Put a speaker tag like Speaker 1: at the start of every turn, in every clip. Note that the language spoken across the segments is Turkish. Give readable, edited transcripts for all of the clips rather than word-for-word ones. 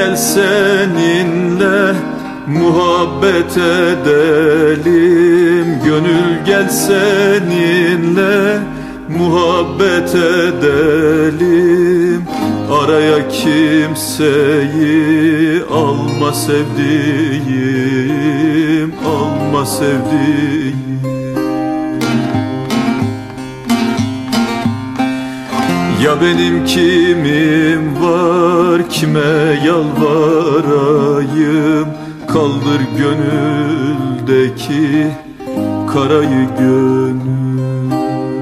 Speaker 1: gel seninle muhabbet edelim. Gönül gel seninle muhabbet edelim. Araya kimseyi alma sevdiğim, alma sevdiğim. Ya benim kimim var, kime yalvarayım? Kaldır gönüldeki karayı gönül.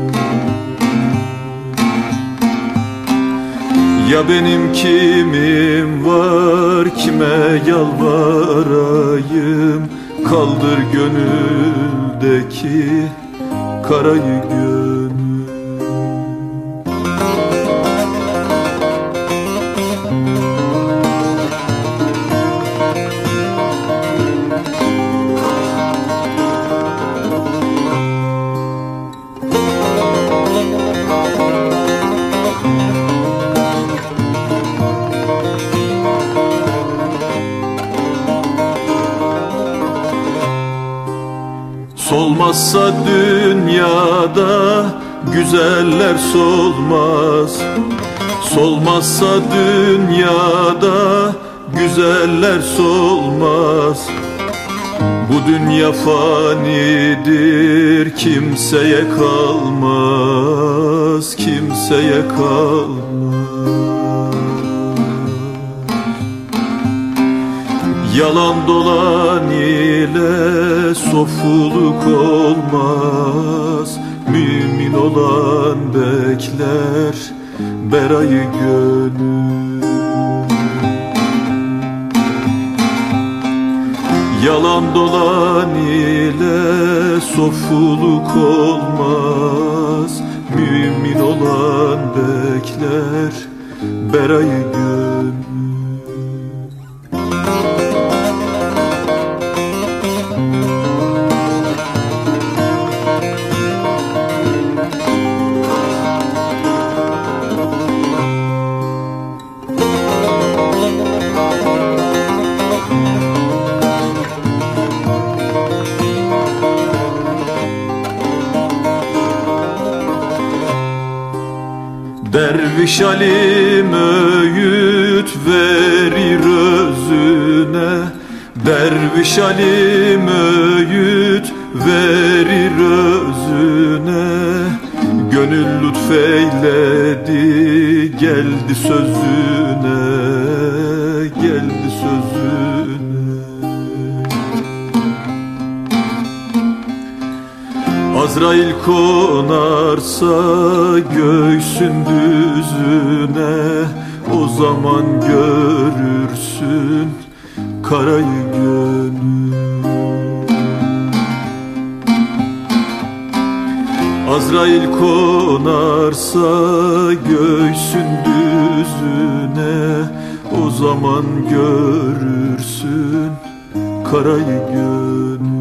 Speaker 1: Ya benim kimim var, kime yalvarayım? Kaldır gönüldeki karayı gönül. Solmazsa dünyada güzeller solmaz. Solmazsa dünyada güzeller solmaz. Bu dünya fanidir, kimseye kalmaz, kimseye kalmaz. Yalan dolan ile sofuluk olmaz. Mümin olan bekler berayı gönül. Yalan dolan ile sofuluk olmaz. Mümin olan bekler berayı gönül. Derviş alim öğüt verir özüne. Derviş alim öğüt verir özüne. Gönül lütfeyledi geldi sözüne, geldi sözüne. Azrail konarsa göğsün düzüne, o zaman görürsün karayı gönül. Azrail konarsa göğsün düzüne, o zaman görürsün karayı gönül.